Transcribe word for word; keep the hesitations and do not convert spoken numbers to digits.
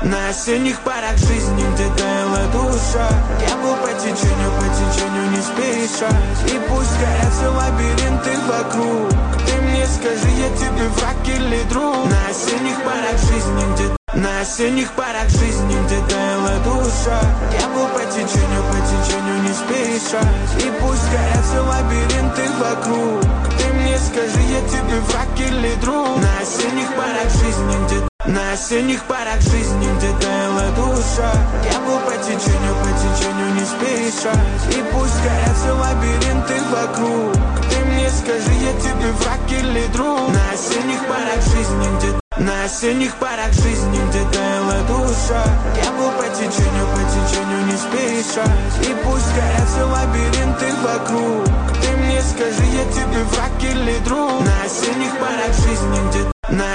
На осенних парах жизни, где таяла душа, я был по течению, по течению не спеша. И пусть горят все лабиринты вокруг, ты мне скажи, я тебе враг или друг. На осенних парах жизни, где На осенних парах жизни, где таяла душа, я был по течению, по течению не спеша. И пусть горят все лабиринты вокруг, ты мне скажи, я тебе враг или друг. На осенних парах жизни, где На осенних парах жизни, где таяла душа, я был по течению, по течению не спеша. И пусть горят все лабиринты вокруг, ты мне скажи, я тебе враг или друг. На осенних парах жизни, где На осенних парах жизни, где таяла душа, я был по течению, по течению не спеша. И пусть горят все лабиринты вокруг, ты мне скажи, я тебе враг или друг. На осенних парах жизни, где На